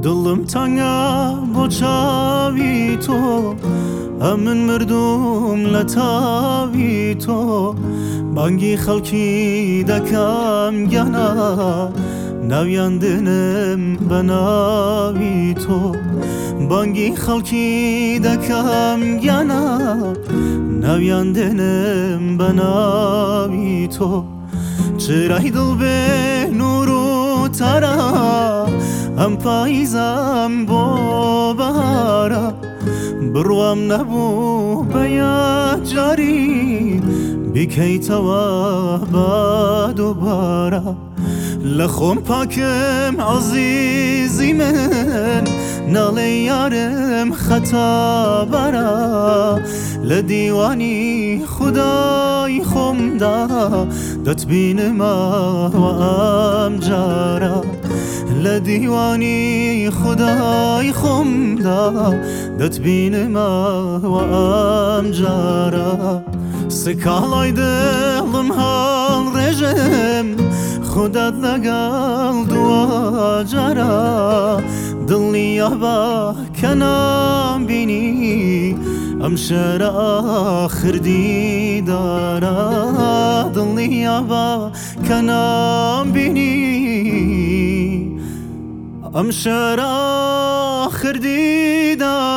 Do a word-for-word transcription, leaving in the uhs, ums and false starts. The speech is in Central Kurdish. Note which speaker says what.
Speaker 1: دڵم تەنگە بۆ چاوی تۆ ئەمن مردوم لە تاوی تۆ بانگی خەڵکی دەکەم گیانە ناویان دێنم بە ناوی تۆ بانگی خەڵکی دەکەم گیانە ناویان دێنم بە ناوی تۆ چرای دڵ بێ نور و تارە ئەم پاییزەم بۆ بەهارە بڕوام نەبوو بە یەکجاری بیکەیتەوە بە دووبارە لە خۆم پاکم عەزیزی من ناڵێ یارم خەتابەرە لە دیوانی خودای خۆمدا دەتبینمەوە ئەم جارە لە دیوانی خودای خۆمدا دەتبینمەوە ئەم جارە سکاڵای دڵم هەڵڕێژم خودت لەگەڵ دووەجارە دڵنیا بە کە نامبینی ئەم شەرە ئاخر دیدارە دڵنیا بە کە نامبینی ئەم شەرە ئاخر دیدارە